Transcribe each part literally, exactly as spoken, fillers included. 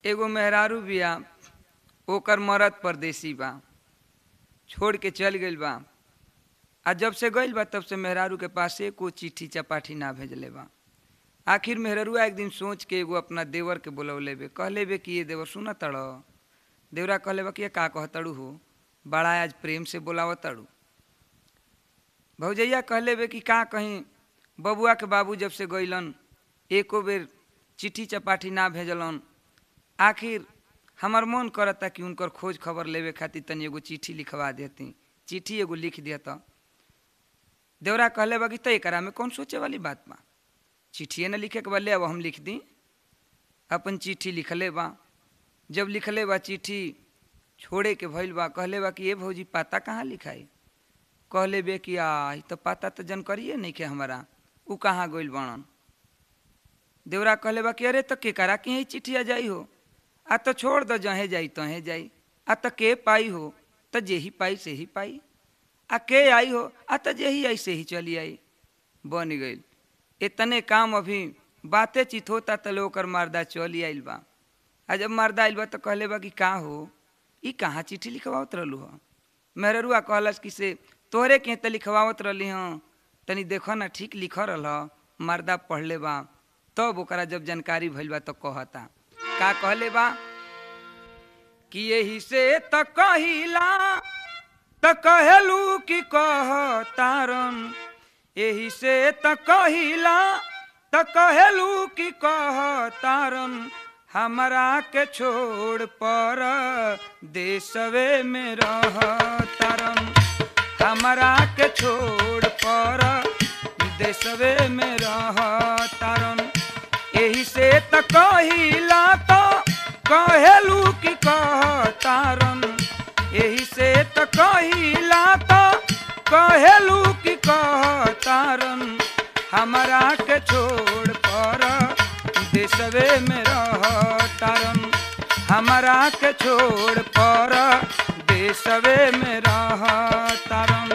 एगो मेहरारू बिया, ओकर मरद परदेसी बा, छोड़ के चल गइल बा। आ जब से गइल बा तब से मेहरारू के पास एको चिट्ठी चपाठी ना भेजले बा। आखिर मेहरारूआ एक दिन सोच के एगो अपना देवर के बुलौले बे, कहले बे कि ये देवर सुन तड़। देवरा कहले बा कि ये का कहतड़ू हो, बड़ा आज प्रेम से बोलाव तड़ू। भौजैया कहले बे कि का कहीं बबुआ के बाबू जब से गइलन एको बेर चिट्ठी चपाठी ना भेजलन। आखिर हमार मन करता कि उनकर खोज खबर लेवे खातिर तनी एगो चिट्ठी लिखवा देती, चिट्ठी एगो लिख देता। देवरा कहले बा कि तो एकरा में कौन सोचे वाली बात बा, चिट्ठिए न लिखे के बा, ले अब हम लिख दी। अपन चिट्ठी लिखले बा। जब लिखले बा चिट्ठी छोड़े के भइल बा, कहले बा कि ये भौजी पता कहाँ लिखाई। कहले बे कि आ तो पता तो जानकारिए नहीं के हमारा, उ कहाँ गइल बनन। देवरा कहले बा कि अरे तो के करा कि चिट्ठिया जाई हो, आ तो छोड़ दो, जहे जाई तहे जाई। आ तो के पाई हो तो जे ही पाई से ही पाई, आ के आई हो आ तो जे ही आई से ही चली आई। बन गई इतने काम, अभी बातें चित होता तो ओकर मर्दा चली आइल बा। आ जब मर्दा आइल बा तो कहले बा कि का हो ई कहाँ चिट्ठी लिखवावत रहलू ह। मेहरुआ कहलस कि से तोहरे के तो लिखवावत रहली हँ, तनी देखो ना ठीक लिख रहा। मर्दा पढ़ले बा तब ओकरा जब जानकारी भइल बा तो कहता का कहले बा कि यही से त कहिला त कहेलू कि कह तारन, यही से त कहिला त कहेलू कि कह तारन, हमरा के छोड़ पर देशवे में रह तारन, हमरा के छोड़ पर देशवे में रह तारन। यही से त कहिला तो कहेलू कि कह तारन, यही से त कहिला तो कहेलू कि कह तारन, हमरा के छोड़ पर देशवे में रह तारन, हमरा के छोड़ पर देशवे में रह तारन।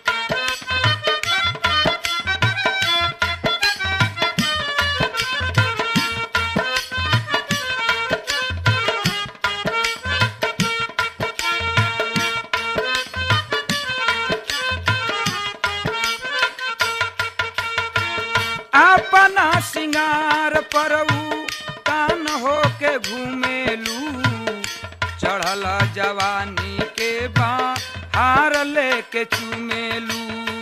अपना सिंगार परऊ कान हो के घूमेलू, चढ़ल जवानी के बहार लेके चूमेलू।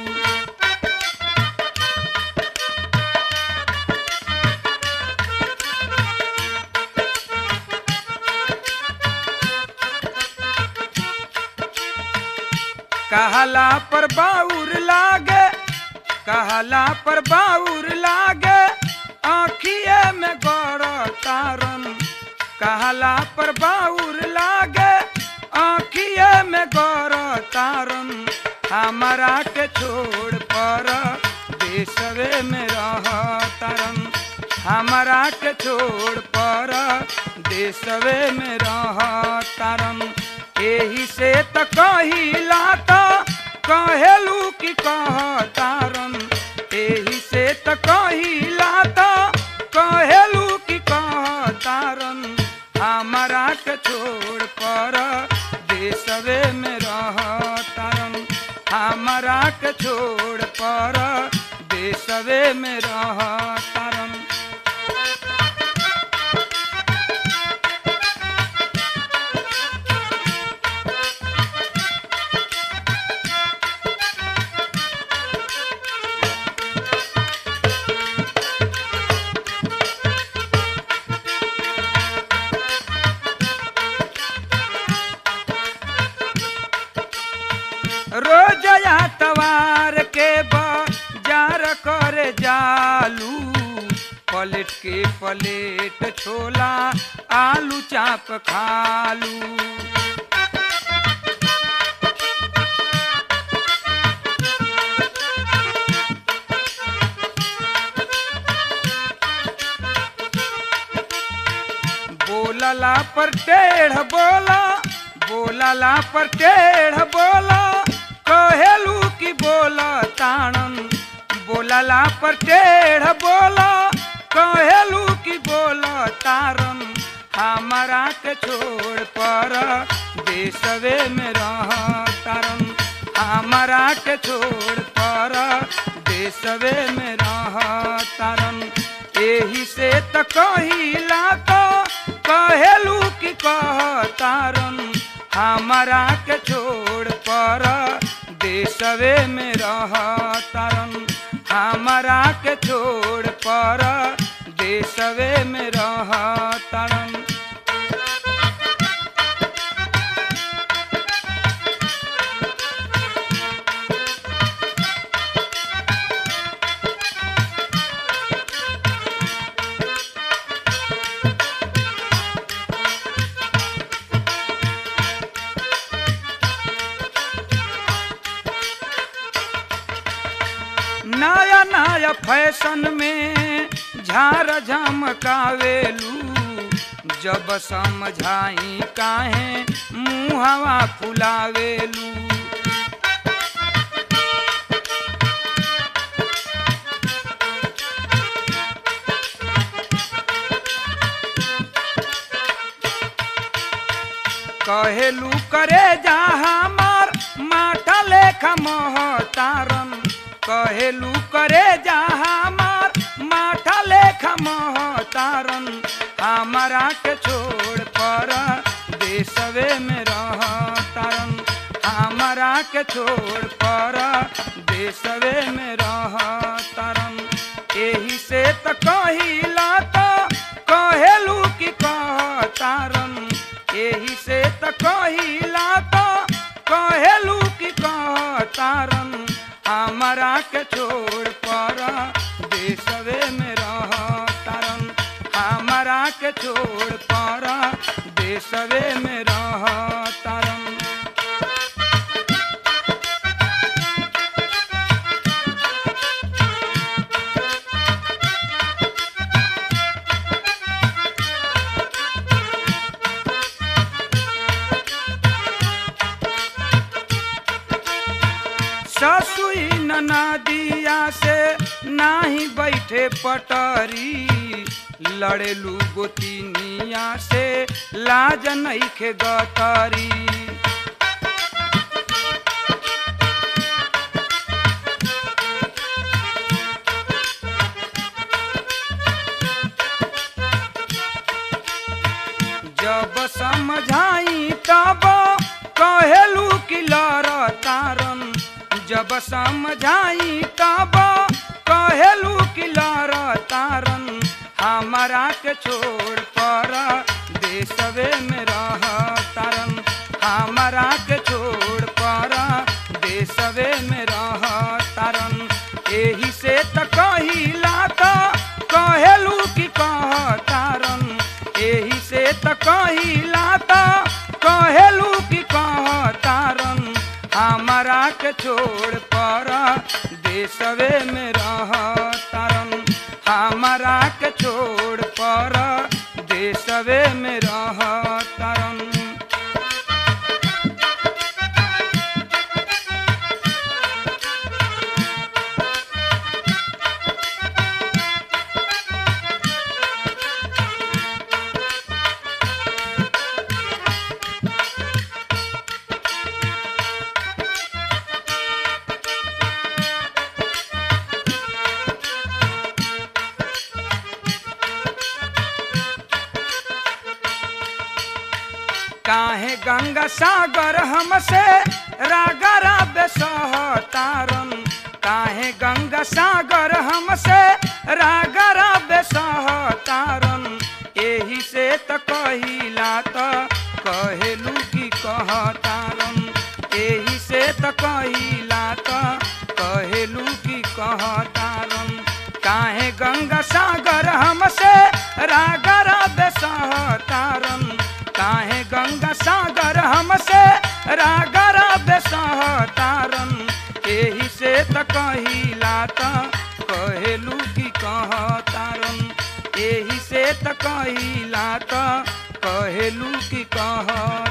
कहला पर बाउर लागे, कहला पर बाउर लागे, आँखिए में गड़ तारन, कहला पर बाउर लागे, आँखिए में गड़ तारन, हमरा के छोड़ पर देशवे में रह तारन, हमरा के छोड़ पर देशवे में रह तारन। यही से त कहिला तो कहेलू कि कह तारन, यही से त कहिला तो कहेलू कि कह तारन, हमरा के छोड़ पर देशवे में रह तारन, हमरा के छोड़ पर देशवे में रह तारन। रोजया तवार के बाजार करे जालू, पलट के पलेट छोला आलू चाप खालू। बोलला पर टेढ़ बोला, बोलला पर टेढ़ बोला, कहेलू कि बोला ताणन, बोलला पर टेढ़ बोला, कहेलू कि बोला तारन, हमारा के छोड़ पर देशवे में रहतारन हमारा के छोड़ पर देशवे में रहतारन एही से त कहिला तो कहेलू कि कहतारन हमारा के छोड़ पर देशवे में रहतारन हमारा के छोड़ पर देशवे में रहतारन नया नया फैशन में झार झमकावेलू जब समझाई काहे मुहवा फुलावेलू कहेलू करे जा हमार माथा लेखा महतारन कहेलू करे जा हमार माथा लेखा महतारन हमारा के छोड़ पर देशवे में रहतारन हमारा के छोड़ पर देशवे में रहतारन एही से त कहिला तो कहेलू कि कहतारन एही से त कहिला तो कहेलू कि कहतारन हमारा के छोड़ पर देशवे में रहतारन हमारा के छोड़ पर देशवे में रहतारन ससुई नदिया से नाही बैठे पटरी लड़ेलू गोतिनिया से लाज नइखे गतरी जब समझाई तब कहेलू कि लड़तारन जब समझाई तब कहेलू कि लड़तारन हमारा के छोड़ पर देशवे में रहतारन हमारा के छोड़ पर देशवे में रहतारन एही से त कहिला तो कहेलू कि कहतारन एही से त कहिला तो कहेलू कि कहतारन हमारा के छोड़ पर देशवे में रहतारन हमारा के छोड़ पर देशवे में रहतारन काहे गंगा सागर हमसे रागरा बेसहतारन काहे गंगा सागर हमसे रागरा बेसहतारन एही से त कहिला त कहेलू कि कहतारन एही से त कहिला त कहेलू कि कहतारन काहे गंगा सागर हमसे रागरा बेसहतारन काहे गंगा सागर हमसे रागरा बेसहतारन एही से त कहिला त कहेलू कि कहतारन एही से त कहिला त कहेलू कि कह